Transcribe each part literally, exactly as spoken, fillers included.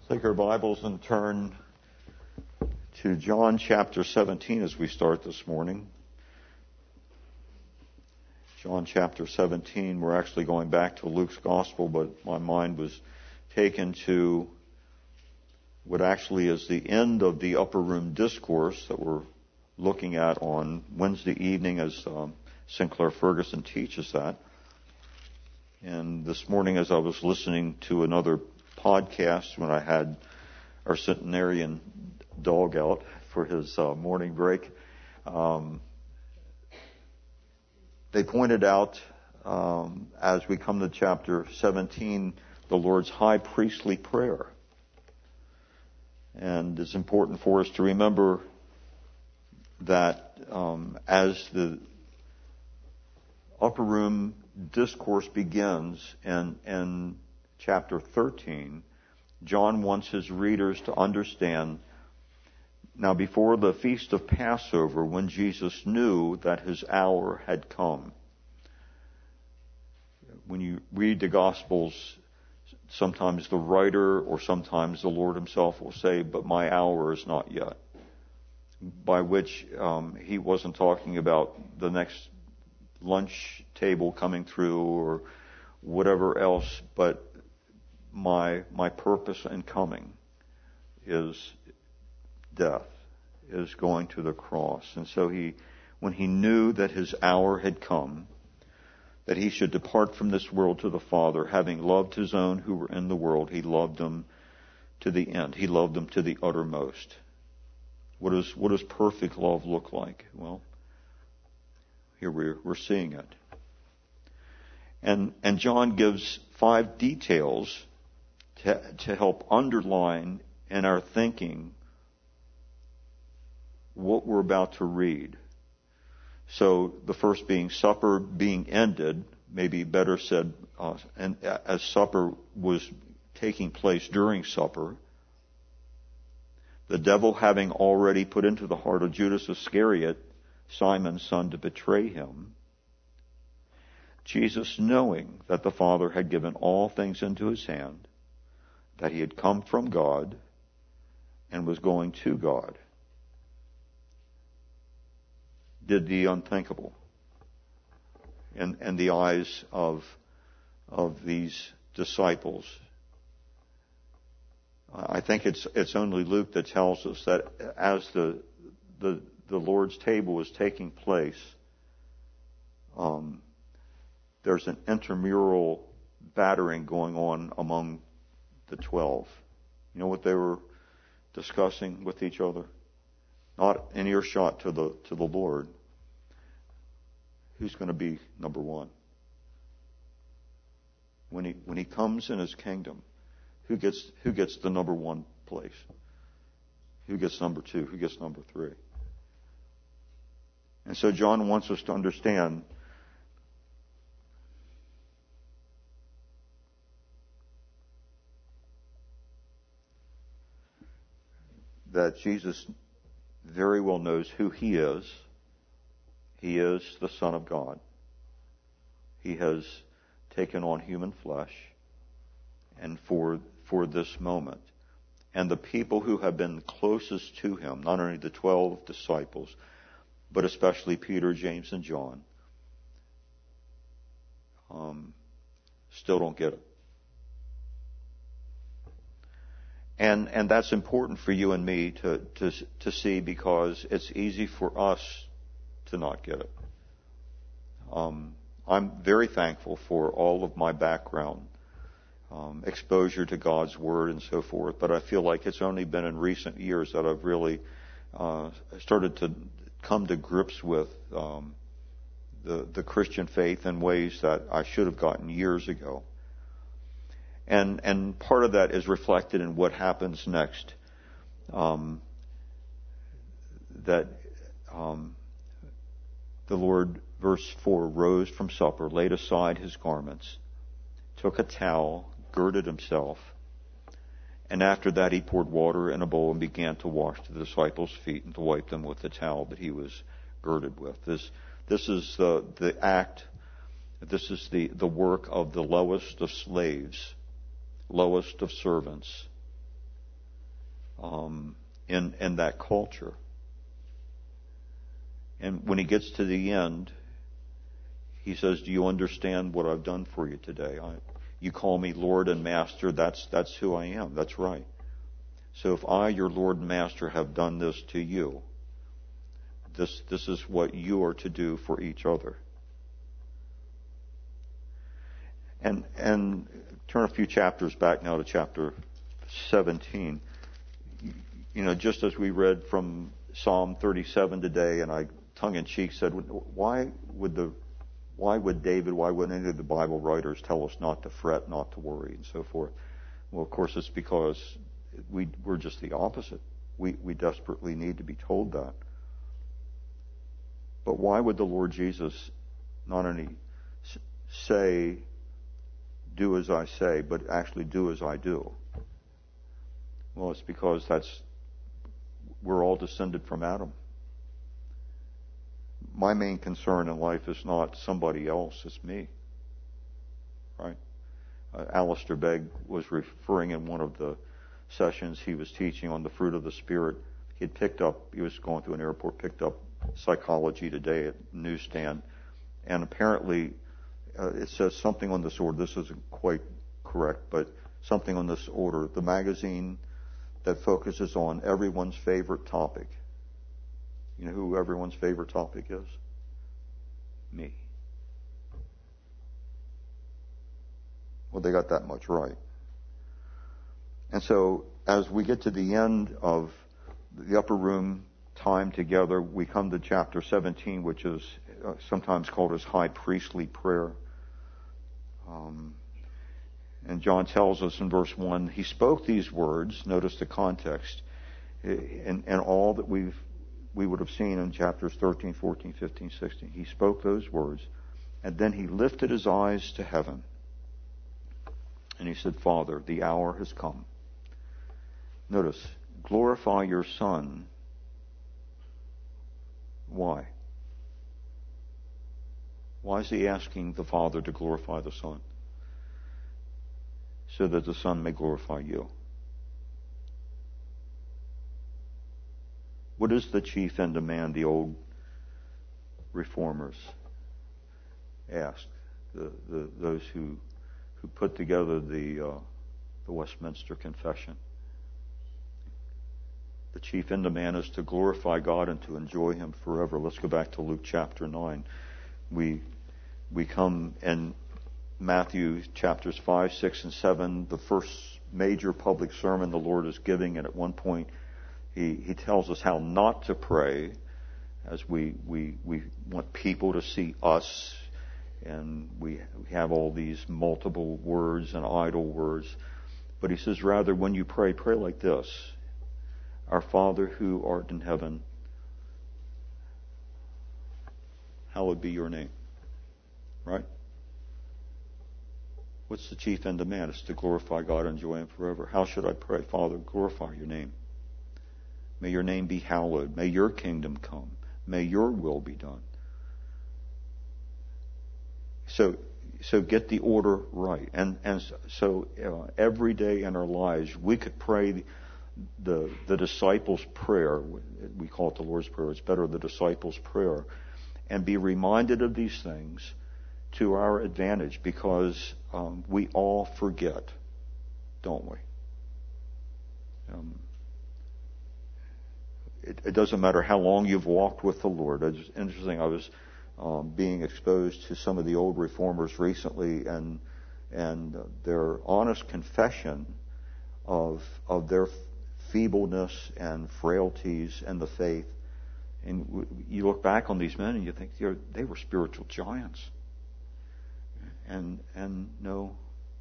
Take our Bibles and turn to John chapter seventeen as we start this morning. John chapter seventeen, we're actually going back to Luke's Gospel, but my mind was taken to what actually is the end of the upper room discourse that we're looking at on Wednesday evening as um, Sinclair Ferguson teaches that. And this morning as I was listening to another podcast when I had our centenarian dog out for his uh, morning break, um, they pointed out um, as we come to chapter seventeen, the Lord's high priestly prayer. And it's important for us to remember that um, as the upper room discourse begins in, in chapter thirteen, John wants his readers to understand, now before the feast of Passover, when Jesus knew that his hour had come. When you read the Gospels, sometimes the writer or sometimes the Lord himself will say, but my hour is not yet. By which um, he wasn't talking about the next lunch table coming through or whatever else, but my my purpose in coming is death, is going to the cross. And so he, when he knew that his hour had come, that he should depart from this world to the Father, having loved his own who were in the world, he loved them to the end. He loved them to the uttermost. What does what does perfect love look like? Well, here we're we're seeing it. And and John gives five details to to help underline in our thinking what we're about to read. So the first being supper being ended, maybe better said, uh, and as supper was taking place during supper, the devil having already put into the heart of Judas Iscariot, Simon's son, to betray him, Jesus knowing that the Father had given all things into his hand, that he had come from God and was going to God, did the unthinkable in, in the eyes of, of these disciples. I think it's it's only Luke that tells us that as the the, the Lord's table was taking place, um, there's an intramural battering going on among the twelve. You know what they were discussing with each other? Not in earshot to the to the Lord. Who's going to be number one? When he when he comes in his kingdom, who gets who gets the number one place? Who gets number two? Who gets number three? And so John wants us to understand that Jesus very well knows who he is. He is the Son of God. He has taken on human flesh, and for for this moment. And the people who have been closest to him, not only the twelve disciples, but especially Peter, James, and John, um, still don't get it. And and that's important for you and me to, to to see, because it's easy for us to not get it. Um, I'm very thankful for all of my background, um, exposure to God's Word and so forth, but I feel like it's only been in recent years that I've really uh, started to come to grips with um, the the Christian faith in ways that I should have gotten years ago. And and part of that is reflected in what happens next. Um, that um, the Lord, verse four, rose from supper, laid aside his garments, took a towel, girded himself, and after that he poured water in a bowl and began to wash the disciples' feet and to wipe them with the towel that he was girded with. This this is the the act. This is the the work of the lowest of slaves, lowest of servants, um, in in that culture. And when he gets to the end, he says, "Do you understand what I've done for you today? I, you call me Lord and Master. That's that's who I am. That's right. So if I, your Lord and Master, have done this to you, this this is what you are to do for each other." And and turn a few chapters back now to chapter seventeen. You know, just as we read from Psalm thirty-seven today, and I tongue-in-cheek said, why would the why would David, why would any of the Bible writers tell us not to fret, not to worry, and so forth? Well, of course, it's because we, we're just the opposite. We, we desperately need to be told that. But why would the Lord Jesus not only say, "Do as I say," but actually do as I do? Well, it's because that's we're all descended from Adam. My main concern in life is not somebody else, it's me. Right? Uh, Alistair Begg was referring in one of the sessions he was teaching on the fruit of the Spirit. He had picked up, he was going through an airport, picked up Psychology Today at newsstand, and apparently uh, it says something on this order. This isn't quite correct, but something on this order. The magazine that focuses on everyone's favorite topic. You know who everyone's favorite topic is? Me. Well, they got that much right. And so, as we get to the end of the upper room time together, we come to chapter seventeen, which is uh, sometimes called as high priestly prayer. Um, and John tells us in verse one, he spoke these words, notice the context, and, and all that we've we would have seen in chapters thirteen, fourteen, fifteen, sixteen. He spoke those words, and then he lifted his eyes to heaven, and he said, "Father, the hour has come." Notice, glorify your Son. Why? Why is he asking the Father to glorify the Son? So that the Son may glorify you. What is the chief end demand the old reformers asked? The, the, those who who put together the uh, the Westminster Confession. The chief end demand is to glorify God and to enjoy Him forever. Let's go back to Luke chapter nine. We we come in Matthew chapters five, six, and seven, the first major public sermon the Lord is giving, and at one point He, he tells us how not to pray, as we, we, we want people to see us, and we have all these multiple words and idle words. But he says, rather, when you pray, pray like this: Our Father who art in heaven, hallowed be your name. Right? What's the chief end demand? It's to glorify God and enjoy Him forever. How should I pray? Father, glorify your name. May your name be hallowed. May your kingdom come. May your will be done. So, so get the order right. And and so uh, every day in our lives, we could pray the, the the disciples' prayer. We call it the Lord's Prayer. It's better the disciples' prayer, and be reminded of these things to our advantage, because um, we all forget, don't we? Um, It, it doesn't matter how long you've walked with the Lord. It's interesting. I was um, being exposed to some of the old reformers recently, and and their honest confession of of their feebleness and frailties in the faith. And w- you look back on these men and you think they're, they were spiritual giants. And and no,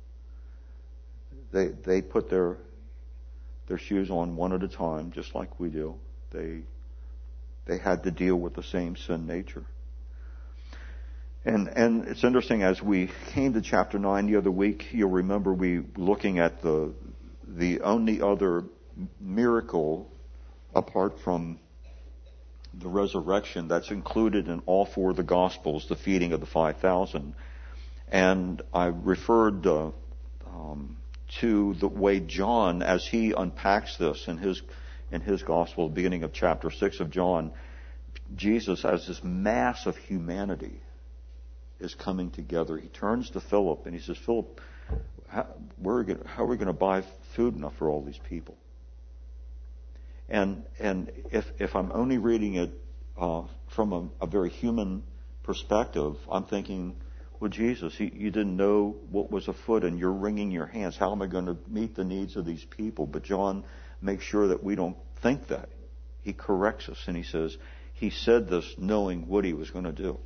they they put their their shoes on one at a time, just like we do. They they had to deal with the same sin nature. And and it's interesting, as we came to chapter nine the other week, you'll remember we were looking at the the only other miracle apart from the resurrection that's included in all four of the Gospels, the feeding of the five thousand. And I referred uh, um, to the way John, as he unpacks this in his in his gospel, beginning of chapter six of John, Jesus as this mass of humanity is coming together. He turns to Philip and he says, Philip, how, we're gonna, how are we going to buy food enough for all these people? And and if if I'm only reading it uh, from a, a very human perspective, I'm thinking, well, Jesus, you, you didn't know what was afoot, and you're wringing your hands. How am I going to meet the needs of these people? But John makes sure that we don't think that. He corrects us, and he says he said this knowing what he was going to do.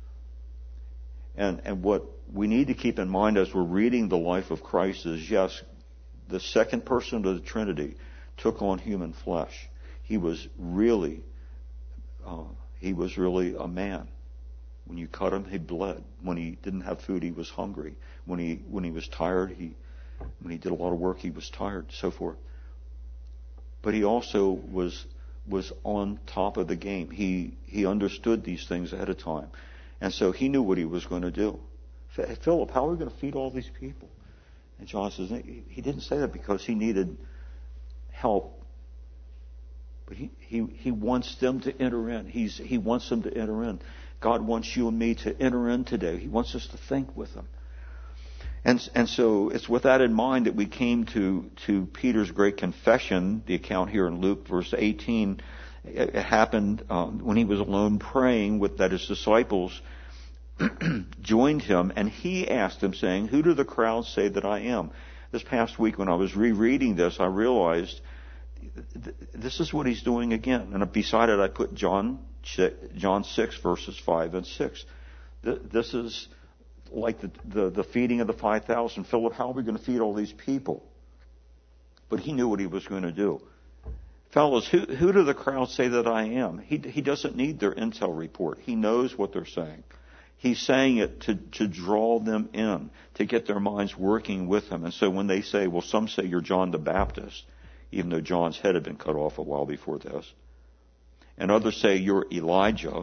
And and what we need to keep in mind as we're reading the life of Christ is, yes, the second person of the Trinity took on human flesh. He was really, uh, he was really a man. When you cut him, he bled. When he didn't have food, he was hungry. When he when he was tired, he when he did a lot of work, he was tired, so forth. But he also was was on top of the game. He he understood these things ahead of time, and so he knew what he was going to do. Philip, how are we going to feed all these people? And John says he didn't say that because he needed help, but he, he, he wants them to enter in. He's, he wants them to enter in. God wants you and me to enter in today. He wants us to think with Him. And, and so it's with that in mind that we came to, to Peter's great confession, the account here in Luke, verse eighteen. It, it happened um, when he was alone praying with that his disciples joined him, and he asked them, saying, "Who do the crowds say that I am?" This past week when I was rereading this, I realized th- this is what he's doing again. And beside it, I put John John six, verses five and six. Th- this is like the, the, the feeding of the five thousand. Philip, how are we going to feed all these people? But he knew what he was going to do. Fellows, who, who do the crowds say that I am? He, he doesn't need their intel report. He knows what they're saying. He's saying it to, to draw them in, to get their minds working with him. And so when they say, well, some say you're John the Baptist, even though John's head had been cut off a while before this. And others say you're Elijah.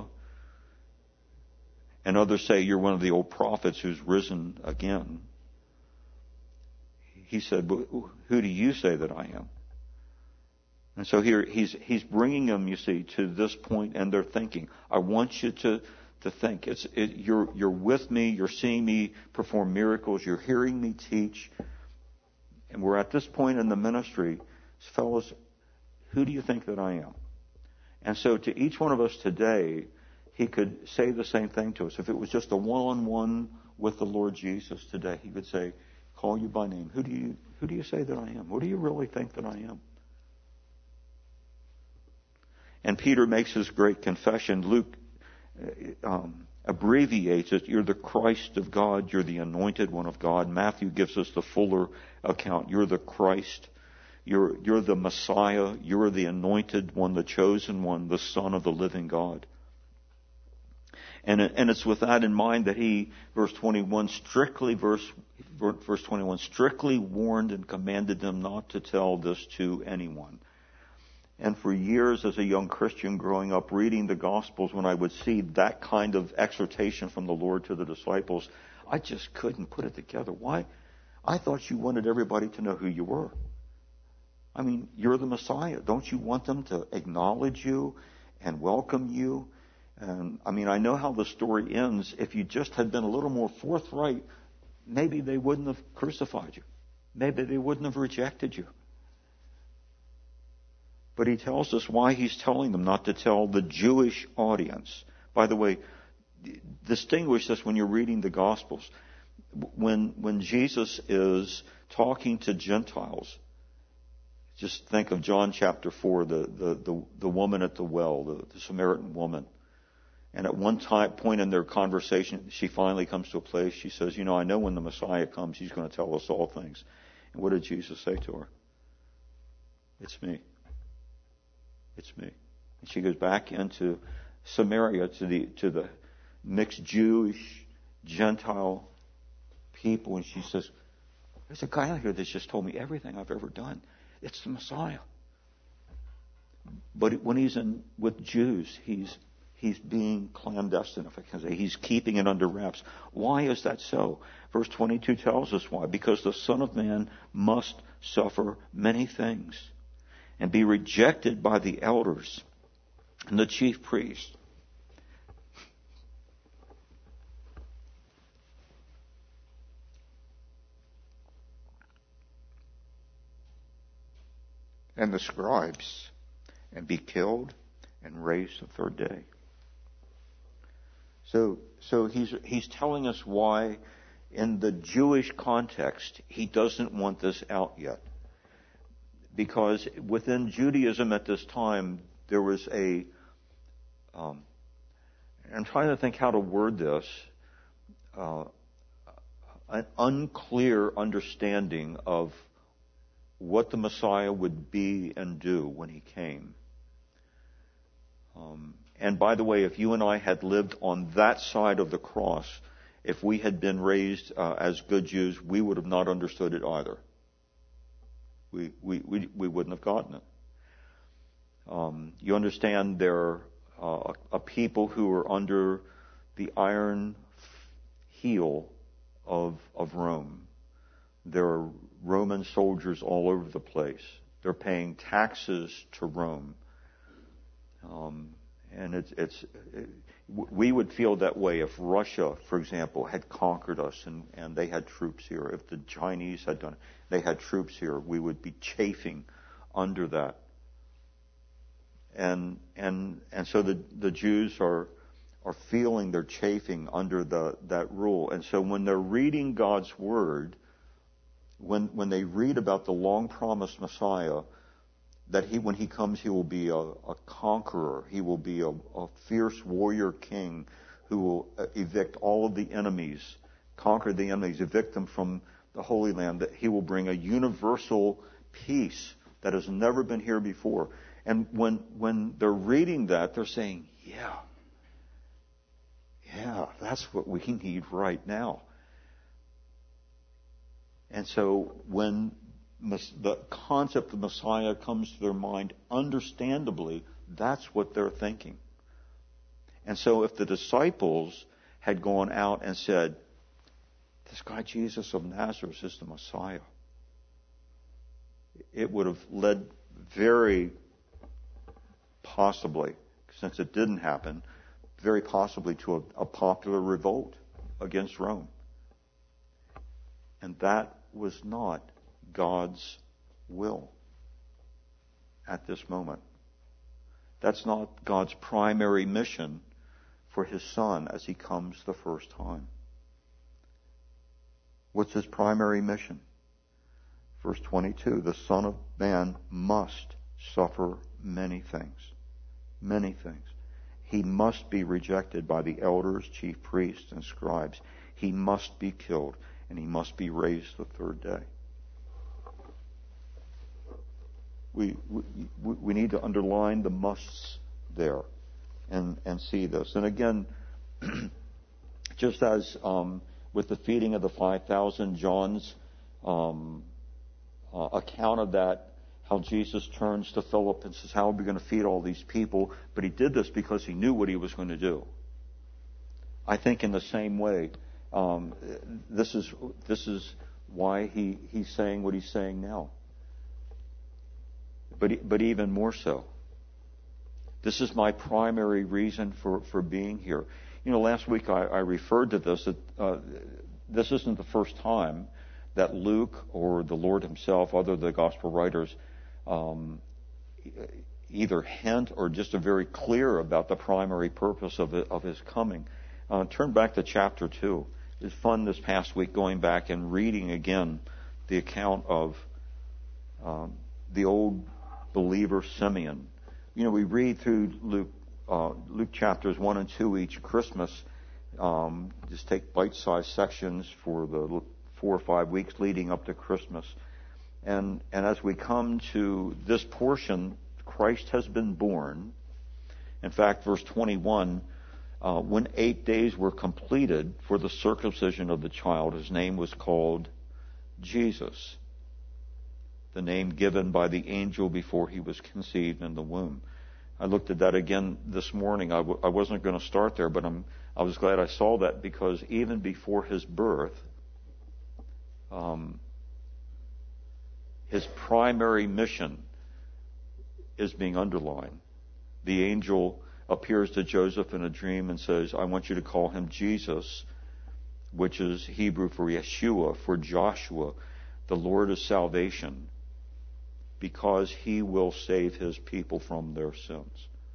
And others say you're one of the old prophets who's risen again. He said, who do you say that I am? And so here he's, he's bringing them, you see, to this point in their thinking. I want you to To think, it's it, you're you're with me, you're seeing me perform miracles, you're hearing me teach, and we're at this point in the ministry, fellows. Who do you think that I am? And so, to each one of us today, he could say the same thing to us. If it was just a one-on-one with the Lord Jesus today, he could say, "Call you by name. Who do you who do you say that I am? What do you really think that I am?" And Peter makes his great confession. Luke Um, abbreviates it. You're the Christ of God. You're the anointed one of God. Matthew gives us the fuller account. You're the Christ. You're, you're the Messiah. You're the anointed one, the chosen one, the Son of the living God. And, and it's with that in mind that he, verse twenty-one, strictly, verse, verse twenty-one, strictly warned and commanded them not to tell this to anyone. And for years as a young Christian growing up reading the Gospels, when I would see that kind of exhortation from the Lord to the disciples, I just couldn't put it together. Why? I thought you wanted everybody to know who you were. I mean, you're the Messiah. Don't you want them to acknowledge you and welcome you? And I mean, I know how the story ends. If you just had been a little more forthright, maybe they wouldn't have crucified you. Maybe they wouldn't have rejected you. But he tells us why he's telling them not to tell the Jewish audience. By the way, distinguish this when you're reading the Gospels. When when Jesus is talking to Gentiles, just think of John chapter four, the the the, the woman at the well, the, the Samaritan woman. And at one time, point in their conversation, she finally comes to a place. She says, "You know, I know when the Messiah comes, He's going to tell us all things." And what did Jesus say to her? "It's me. It's me." And she goes back into Samaria to the to the mixed Jewish, Gentile people, and she says, "There's a guy out here that's just told me everything I've ever done. It's the Messiah." But when he's in with Jews, he's He's being clandestine, if I can say. He's keeping it under wraps. Why is that so? Verse twenty-two tells us why. Because the Son of Man must suffer many things and be rejected by the elders and the chief priests. And the scribes, and be killed and raised the third day. So, so he's, he's telling us why, in the Jewish context, he doesn't want this out yet. Because within Judaism at this time, there was a, um, I'm trying to think how to word this, uh, an unclear understanding of what the Messiah would be and do when he came. Um, and by the way, if you and I had lived on that side of the cross, if we had been raised uh, as good Jews, we would have not understood it either. We we we, we wouldn't have gotten it. Um, you understand, there are uh, a people who are under the iron heel of of Rome. There are Roman soldiers all over the place. They're paying taxes to Rome. Um, and it's, it's it, we would feel that way if Russia, for example, had conquered us and, and they had troops here. If the Chinese had done it, they had troops here, we would be chafing under that. And and and so the the Jews are are feeling they're chafing under the that rule. And so when they're reading God's word, when when they read about the long promised Messiah, that he, when he comes, he will be a, a conqueror. He will be a, a fierce warrior king who will evict all of the enemies, conquer the enemies, evict them from the Holy Land. That he will bring a universal peace that has never been here before. And when when they're reading that, they're saying, "Yeah, yeah, that's what we need right now." And so when the concept of Messiah comes to their mind, understandably, that's what they're thinking. And so if the disciples had gone out and said, "This guy Jesus of Nazareth is the Messiah," it would have led very possibly, since it didn't happen, very possibly to a, a popular revolt against Rome. And that was not God's will at this moment. That's not God's primary mission for his Son as he comes the first time. What's his primary mission? Verse twenty-two, the Son of Man must suffer many things. Many things. He must be rejected by the elders, chief priests, and scribes. He must be killed, and he must be raised the third day. We, we, we need to underline the musts there and, and see this. And again, just as um, with the feeding of the five thousand, John's um, uh, account of that, how Jesus turns to Philip and says, "How are we going to feed all these people?" But he did this because he knew what he was going to do. I think in the same way, um, this is this is why he, he's saying what he's saying now. But but even more so, this is my primary reason for, for being here. You know, last week I, I referred to this. That, uh, this isn't the first time that Luke or the Lord himself, other the gospel writers, um, either hint or just are very clear about the primary purpose of it, of his coming. Uh, turn back to chapter two. It's fun this past week going back and reading again the account of um, the old believer Simeon. You know, we read through Luke, uh, Luke chapters one and two each Christmas. Um, just take bite-sized sections for the four or five weeks leading up to Christmas. And, and as we come to this portion, Christ has been born. In fact, verse twenty-one, uh, when eight days were completed for the circumcision of the child, his name was called Jesus, the name given by the angel before he was conceived in the womb. I looked at that again this morning. I, w- I wasn't going to start there, but I'm, I was glad I saw that, because even before his birth, um, his primary mission is being underlined. The angel appears to Joseph in a dream and says, I want you to call him Jesus, which is Hebrew for Yeshua, for Joshua. The Lord is salvation, because he will save his people from their sins.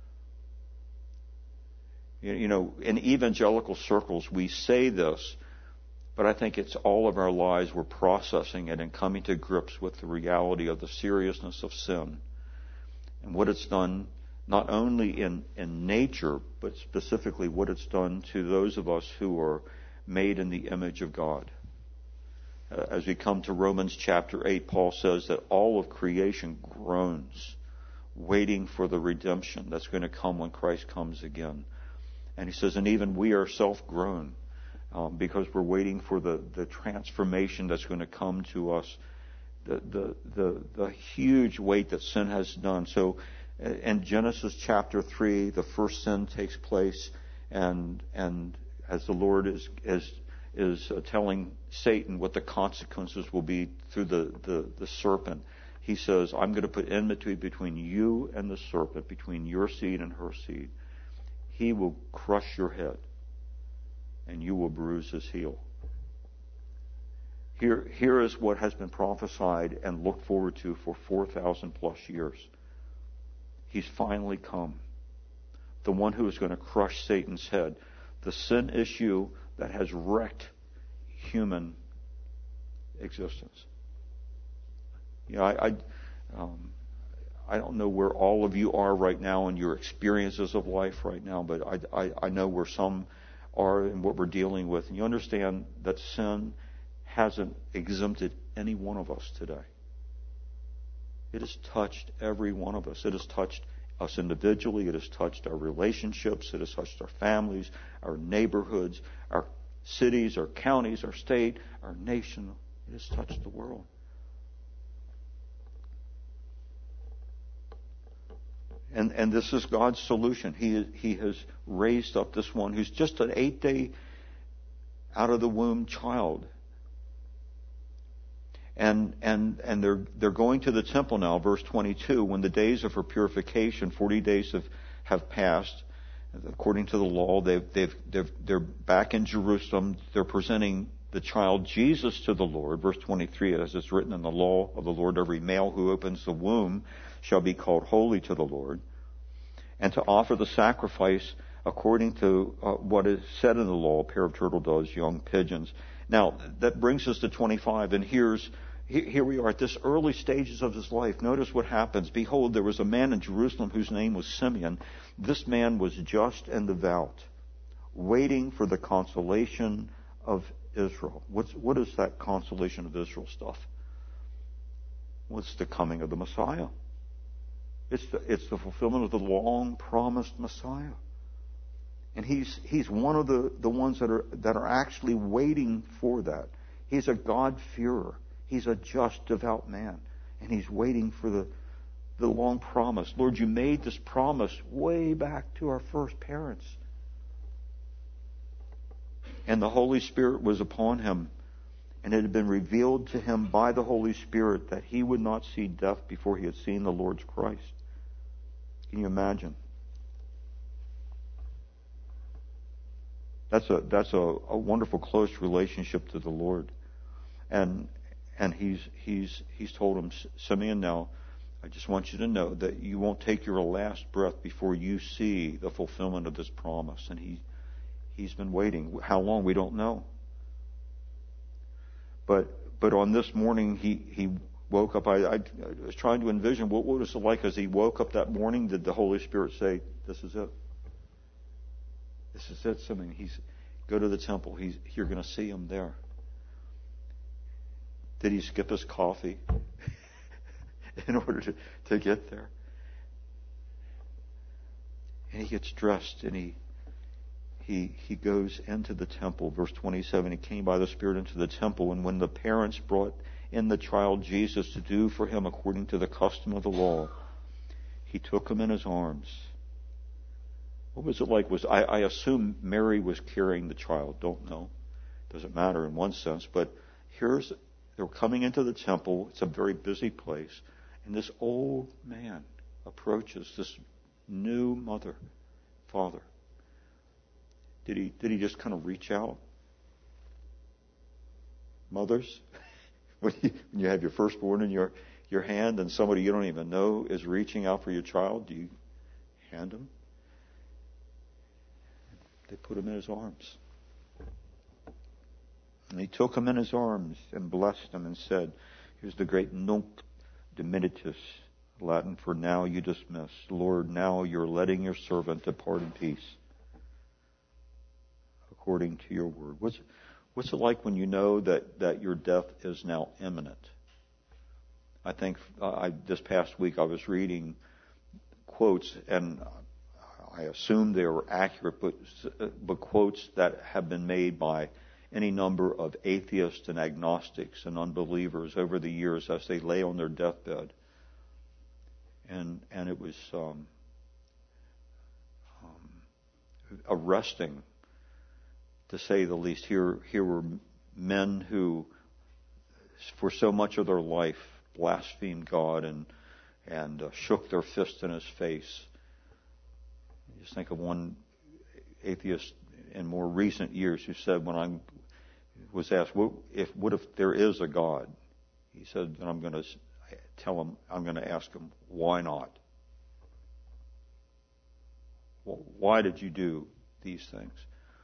You know, in evangelical circles, we say this, but I think it's all of our lives we're processing it and coming to grips with the reality of the seriousness of sin and what it's done not only in, in nature, but specifically what it's done to those of us who are made in the image of God. Uh, as we come to Romans chapter eight, Paul says that all of creation groans, waiting for the redemption that's going to come when Christ comes again. And he says, and even we ourselves groan, um, because we're waiting for the, the transformation that's going to come to us, the, the, the, the huge weight that sin has done. So in Genesis chapter three, the first sin takes place, and and as the Lord is is is uh, telling Satan what the consequences will be through the, the, the serpent, he says, I'm going to put enmity between you and the serpent, between your seed and her seed. He will crush your head, and you will bruise his heel. Here, here is what has been prophesied and looked forward to for four thousand plus years. He's finally come. The one who is going to crush Satan's head. The sin issue that has wrecked human existence. You know, I, I, um, I don't know where all of you are right now in your experiences of life right now, but I, I, I know where some are and what we're dealing with. And you understand that sin hasn't exempted any one of us today. It has touched every one of us. It has touched us individually. It has touched our relationships. It has touched our families, our neighborhoods, our cities, our counties, our state, our nation. It has touched the world. And and this is God's solution. He He has raised up this one who's just an eight-day out of the womb child. And and and they're they're going to the temple now, verse twenty-two, when the days of her purification, forty days have, have passed, according to the law. They've they've they've they're back in Jerusalem. They're presenting the child Jesus to the Lord. Verse twenty-three, as it's written in the law of the Lord, every male who opens the womb shall be called holy to the Lord. And to offer the sacrifice according to uh, what is said in the law, a pair of turtle doves, young pigeons. Now, that brings us to twenty-five, and here's, here we are at this early stages of his life. Notice what happens. Behold, there was a man in Jerusalem whose name was Simeon. This man was just and devout, waiting for the consolation of Israel. What's, what is that consolation of Israel stuff? Well, it's the coming of the Messiah. It's the, it's the fulfillment of the long-promised Messiah. And he's he's one of the, the ones that are that are actually waiting for that. He's a God-fearer. He's a just, devout man. And he's waiting for the, the long promise. Lord, you made this promise way back to our first parents. And the Holy Spirit was upon him. And it had been revealed to him by the Holy Spirit that he would not see death before he had seen the Lord's Christ. Can you imagine? That's a that's a, a wonderful close relationship to the Lord, and and he's he's he's told him, Simeon, now I just want you to know that you won't take your last breath before you see the fulfillment of this promise. And he he's been waiting. How long, we don't know. But but on this morning he he woke up. I, I, I was trying to envision what, what was it like as he woke up that morning. Did the Holy Spirit say, "This is it"? This is it, Simeon. He's go to the temple. He's you're going to see him there. Did he skip his coffee in order to, to get there? And he gets dressed and he he he goes into the temple. Verse twenty-seven. He came by the Spirit into the temple, and when the parents brought in the child Jesus to do for him according to the custom of the law, he took him in his arms What was it like? Was I, I assume Mary was carrying the child. Don't know. Doesn't matter in one sense. But here's, they're coming into the temple. It's a very busy place. And this old man approaches this new mother, father. Did he, did he just kind of reach out? Mothers, when you, when you have your firstborn in your, your hand and somebody you don't even know is reaching out for your child, do you hand him? They put him in his arms. And he took him in his arms and blessed him and said, here's the great Nunc Dimittis, Latin for now you dismiss. Lord, now you're letting your servant depart in peace according to your word. What's, what's it like when you know that, that your death is now imminent? I think uh, I, this past week I was reading quotes, and I assume they were accurate, but, but quotes that have been made by any number of atheists and agnostics and unbelievers over the years as they lay on their deathbed. And and it was um, um, arresting, to say the least. Here, here were men who, for so much of their life, blasphemed God and and uh, shook their fist in His face. Just think of one atheist in more recent years who said, when I was asked, what if, what if there is a God? He said, then I'm going to tell him, I'm going to ask him, why not? Well, why did you do these things?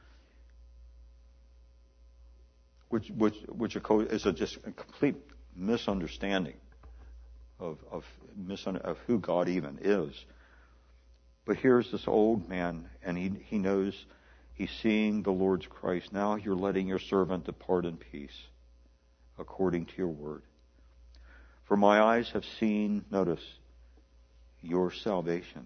Which, which, which is a just a complete misunderstanding of of, misun- of who God even is. But here's this old man, and he he knows, he's seeing the Lord's Christ. Now you're letting your servant depart in peace, according to your word. For my eyes have seen, notice, your salvation.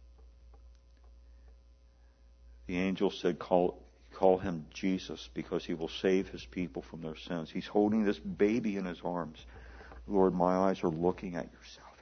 The angel said, call, call him Jesus, because he will save his people from their sins. He's holding this baby in his arms. Lord, my eyes are looking at your salvation.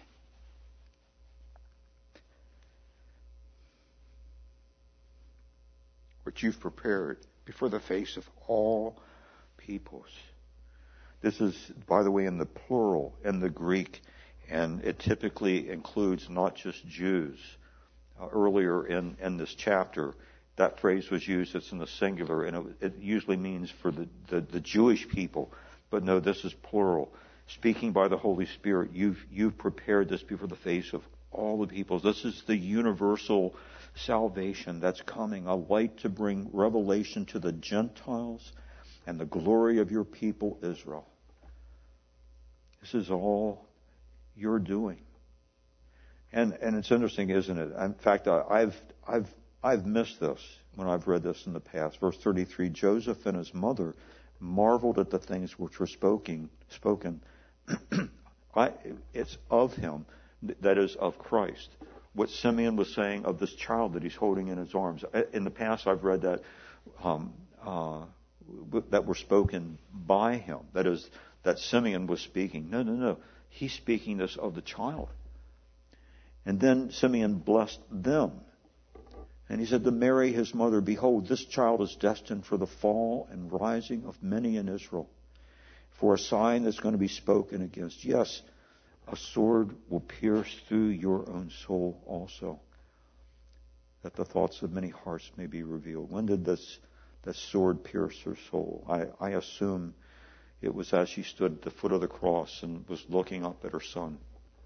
Which you've prepared before the face of all peoples. This is, by the way, in the plural in the Greek, and it typically includes not just Jews. Uh, earlier in, in this chapter, that phrase was used, it's in the singular, and it, it usually means for the, the, the Jewish people. But no, this is plural. Speaking by the Holy Spirit, you've, you've prepared this before the face of all the peoples. This is the universal salvation that's coming, a light to bring revelation to the Gentiles and the glory of your people, Israel. This is all you're doing. And and it's interesting, isn't it? In fact, I've I've I've missed this when I've read this in the past. Verse thirty-three, Joseph and his mother marveled at the things which were spoken. Spoken. I, it's of him, that is, of Christ. What Simeon was saying of this child that he's holding in his arms. In the past, I've read that um, uh, that were spoken by him. That is, that Simeon was speaking. No, no, no. He's speaking this of the child. And then Simeon blessed them. And he said to Mary, his mother, behold, this child is destined for the fall and rising of many in Israel, for a sign that's going to be spoken against. Yes, a sword will pierce through your own soul also, that the thoughts of many hearts may be revealed. When did this, this sword pierce her soul? I, I assume it was as she stood at the foot of the cross and was looking up at her son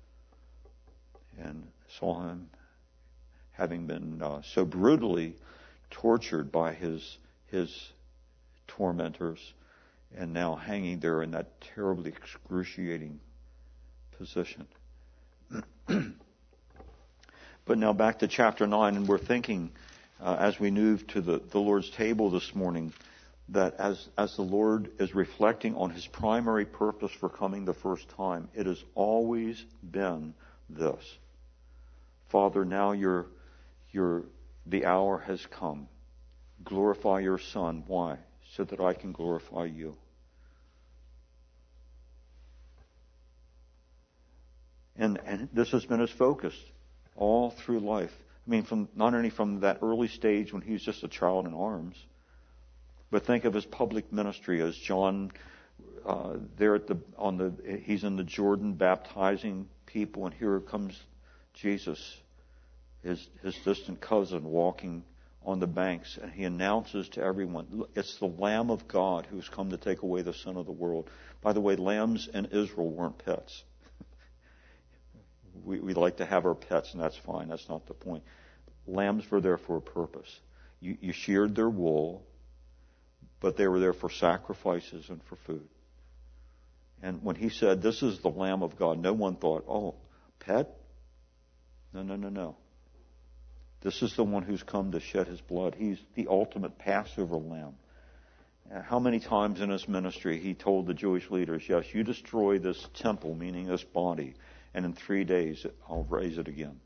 and saw him having been uh, so brutally tortured by his his tormentors, and now hanging there in that terribly excruciating position. But now back to chapter nine, and we're thinking uh, as we move to the, the Lord's table this morning, that as as the Lord is reflecting on His primary purpose for coming the first time, it has always been this: Father, now you're, you're, the hour has come. Glorify your Son. Why? So that I can glorify you. And, and this has been his focus all through life. I mean, from not only from that early stage when he was just a child in arms, but think of his public ministry as John, uh, there at the on the he's in the Jordan baptizing people, and here comes Jesus, his his distant cousin, walking on the banks, and he announces to everyone, it's the Lamb of God who's come to take away the sin of the world. By the way, lambs in Israel weren't pets. we, we like to have our pets, and that's fine. That's not the point. Lambs were there for a purpose. You, you sheared their wool, but they were there for sacrifices and for food. And when he said, this is the Lamb of God, no one thought, oh, pet? No, no, no, no. This is the one who's come to shed his blood. He's the ultimate Passover lamb. How many times in his ministry he told the Jewish leaders, yes, you destroy this temple, meaning this body, and in three days I'll raise it again.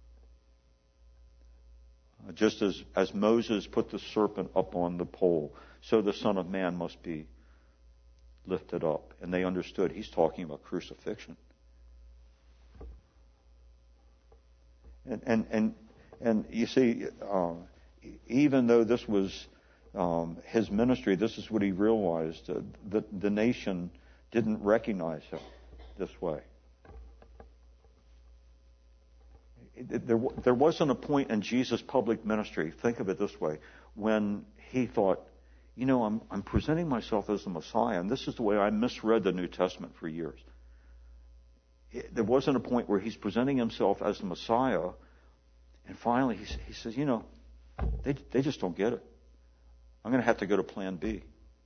Just as, as Moses put the serpent up on the pole, so the Son of Man must be lifted up. And they understood he's talking about crucifixion. And, and, and, and you see, uh, even though this was um, his ministry, this is what he realized. Uh, the, the nation didn't recognize him this way. It, there, there wasn't a point in Jesus' public ministry, think of it this way, when he thought, you know, I'm, I'm presenting myself as the Messiah, and this is the way I misread the New Testament for years. It, there wasn't a point where he's presenting himself as the Messiah, and finally he, he says, you know, they, they just don't get it. I'm going to have to go to plan B.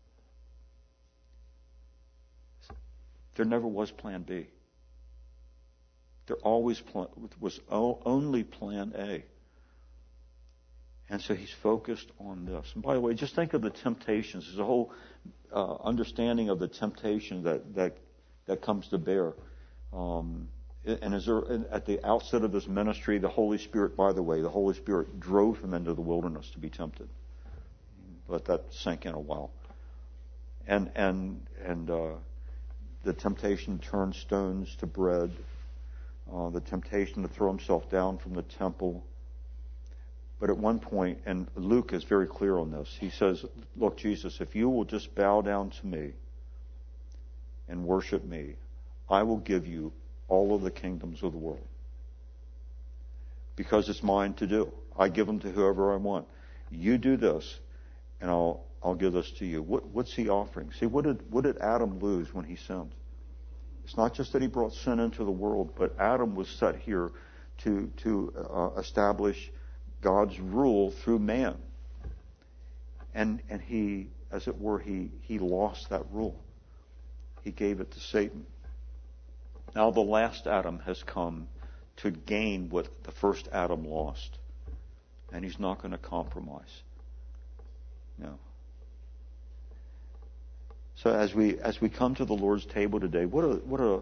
There never was plan B. There always plan, was only plan A. And so he's focused on this. And by the way, just think of the temptations. There's a whole uh, understanding of the temptation that, that, that comes to bear. Um, and as there, at the outset of this ministry, the Holy Spirit, by the way, the Holy Spirit drove him into the wilderness to be tempted. Let that sink in a while. And, and, and uh, the temptation to turn stones to bread. Uh, the temptation to throw himself down from the temple. But at one point, and Luke is very clear on this, he says, look, Jesus, if you will just bow down to me and worship me, I will give you all of the kingdoms of the world. Because it's mine to do. I give them to whoever I want. You do this, and I'll I'll give this to you. What, what's he offering? See, what did what did Adam lose when he sinned? It's not just that he brought sin into the world, but Adam was set here to to uh, establish God's rule through man. And and he, as it were, he, he lost that rule. He gave it to Satan. Now the last Adam has come to gain what the first Adam lost. And he's not going to compromise. No. So as we as we come to the Lord's table today, what a what a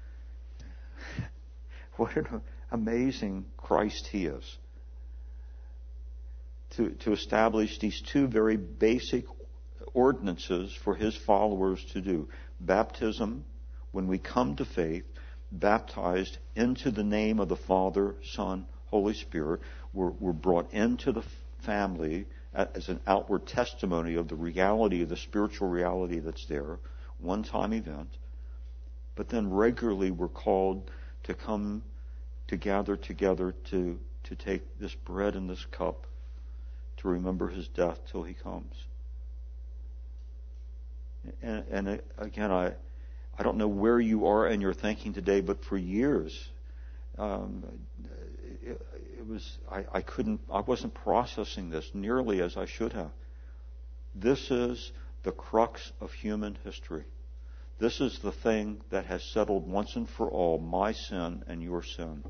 what an amazing Christ he is. To, to establish these two very basic ordinances for his followers to do. Baptism, when we come to faith, baptized into the name of the Father, Son, Holy Spirit. We're, we're brought into the family as an outward testimony of the reality, of the spiritual reality that's there. One-time event. But then regularly we're called to come to gather together to, to take this bread and this cup, to remember his death till he comes. And, and again, I I don't know where you are in your thinking today, but for years, um, it, it was I, I couldn't I wasn't processing this nearly as I should have. This is the crux of human history. This is the thing that has settled once and for all my sin and your sin.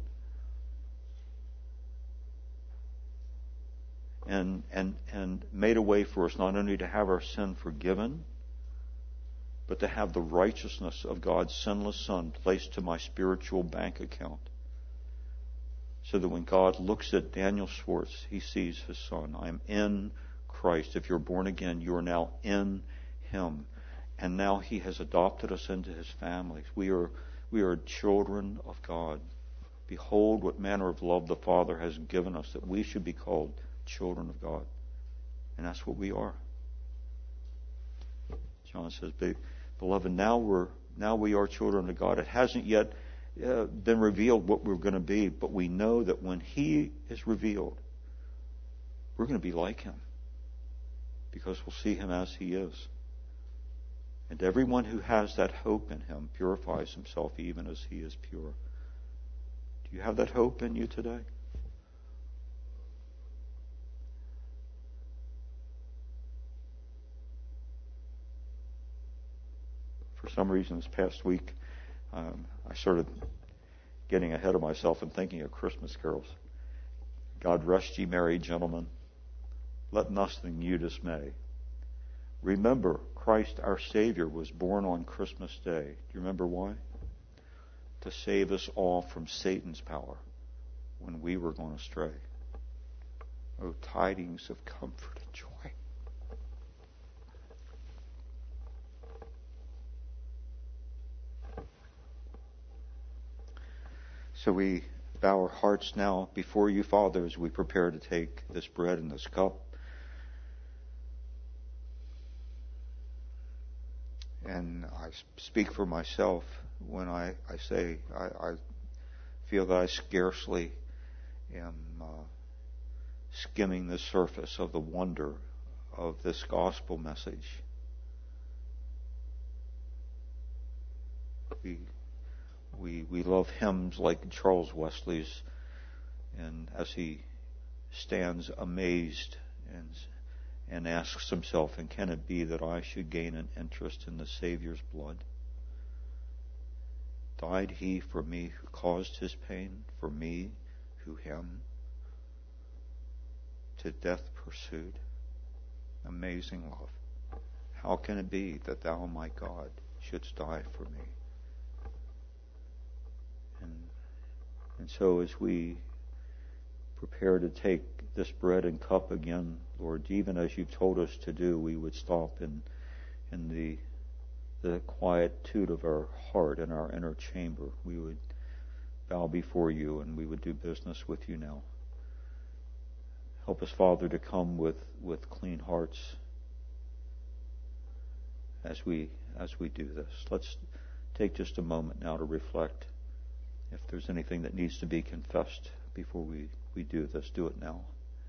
And, and, and made a way for us not only to have our sin forgiven, but to have the righteousness of God's sinless Son placed to my spiritual bank account. So that when God looks at Daniel Schwartz, he sees his son. I am in Christ. If you're born again, you are now in him. And now he has adopted us into his family. We are, we are children of God Behold what manner of love the Father has given us, that we should be called children of God. And that's what we are. John says, beloved, now we're now we are children of God. It hasn't yet uh, been revealed what we're going to be, but we know that when He is revealed, we're going to be like Him, because we'll see Him as He is. And everyone who has that hope in Him purifies himself even as He is pure. Do you have that hope in you today? For some reason this past week, um, I started getting ahead of myself and thinking of Christmas carols. God rest ye merry gentlemen, let nothing you dismay. Remember, Christ our Savior was born on Christmas Day. Do you remember why? To save us all from Satan's power when we were going astray. Oh, tidings of comfort and joy. So we bow our hearts now before you, Father, as we prepare to take this bread and this cup. And I speak for myself when I, I say I, I feel that I scarcely am uh, skimming the surface of the wonder of this gospel message. We we we love hymns like Charles Wesley's, and as he stands amazed and and asks himself, and can it be that I should gain an interest in the Savior's blood? Died He for me who caused His pain, for me who Him to death pursued? Amazing love. How can it be that Thou, my God, shouldst die for me? And, and so as we prepare to take this bread and cup again, Lord, even as You've told us to do, we would stop in in the the quietude of our heart and our inner chamber. We would bow before You and we would do business with You now. Help us, Father, to come with, with clean hearts as we as we do this. Let's take just a moment now to reflect. If there's anything that needs to be confessed before we, we do this, do it now.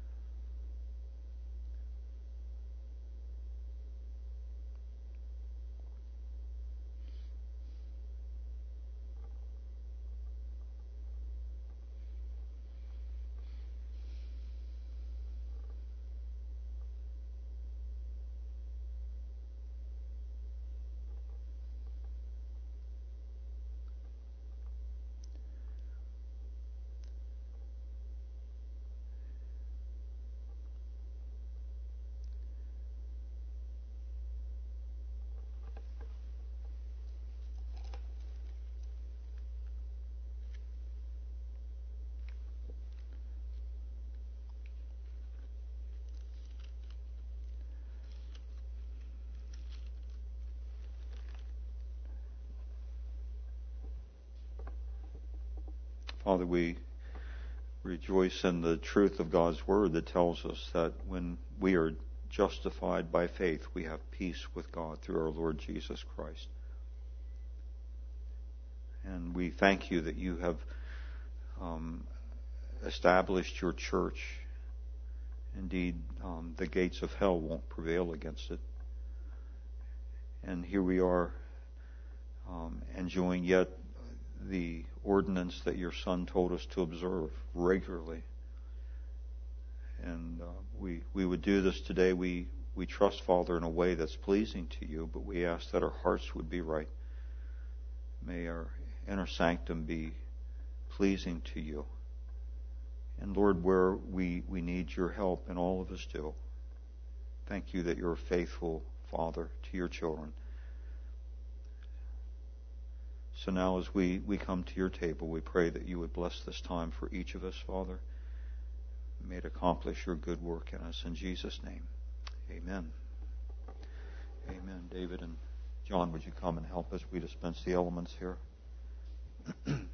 Father, we rejoice in the truth of God's Word that tells us that when we are justified by faith, we have peace with God through our Lord Jesus Christ. And we thank You that You have um, established Your church. Indeed, um, the gates of hell won't prevail against it. And here we are um, enjoying yet the ordinance that Your Son told us to observe regularly. And uh, we we would do this today. We, we trust, Father, in a way that's pleasing to You, but we ask that our hearts would be right. May our inner sanctum be pleasing to You. And Lord, where we, we need Your help, and all of us do, thank You that You're a faithful Father to Your children. So now as we, we come to Your table, we pray that You would bless this time for each of us, Father. May it accomplish Your good work in us. In Jesus' name, amen. Amen. David and John, would you come and help us? We dispense the elements here.